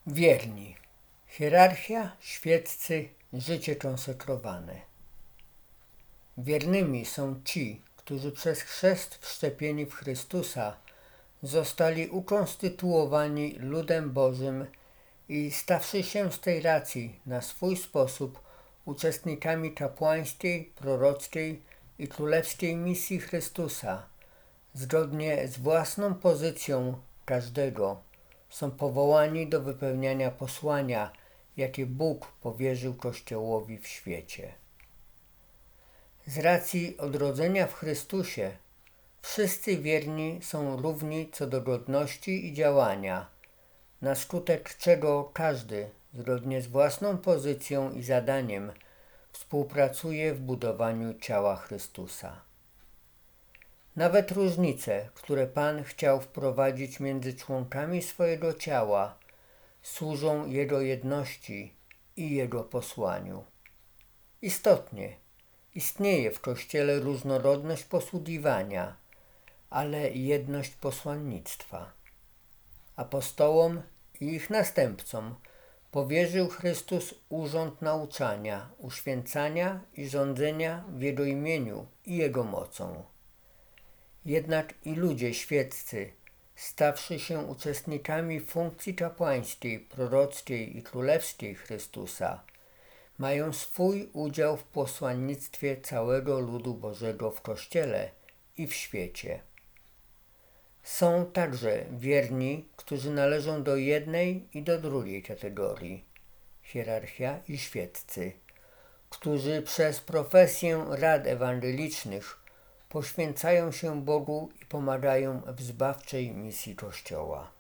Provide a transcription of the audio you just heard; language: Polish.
Wierni. Hierarchia, świeccy, życie konsekrowane. Wiernymi są ci, którzy przez chrzest wszczepieni w Chrystusa zostali ukonstytuowani ludem Bożym i stawszy się z tej racji na swój sposób uczestnikami kapłańskiej, prorockiej i królewskiej misji Chrystusa, zgodnie z własną pozycją każdego, są powołani do wypełniania posłania, jakie Bóg powierzył Kościołowi w świecie. Z racji odrodzenia w Chrystusie wszyscy wierni są równi co do godności i działania, na skutek czego każdy, zgodnie z własną pozycją i zadaniem, współpracuje w budowaniu ciała Chrystusa. Nawet różnice, które Pan chciał wprowadzić między członkami swojego ciała, służą Jego jedności i Jego posłaniu. Istotnie, istnieje w Kościele różnorodność posługiwania, ale jedność posłannictwa. Apostołom i ich następcom powierzył Chrystus urząd nauczania, uświęcania i rządzenia w Jego imieniu i Jego mocą. Jednak i ludzie świeccy, stawszy się uczestnikami funkcji kapłańskiej, prorockiej i królewskiej Chrystusa, mają swój udział w posłannictwie całego ludu Bożego w Kościele i w świecie. Są także wierni, którzy należą do jednej i do drugiej kategorii, hierarchia i świeccy, którzy przez profesję rad ewangelicznych poświęcają się Bogu i pomagają w zbawczej misji Kościoła.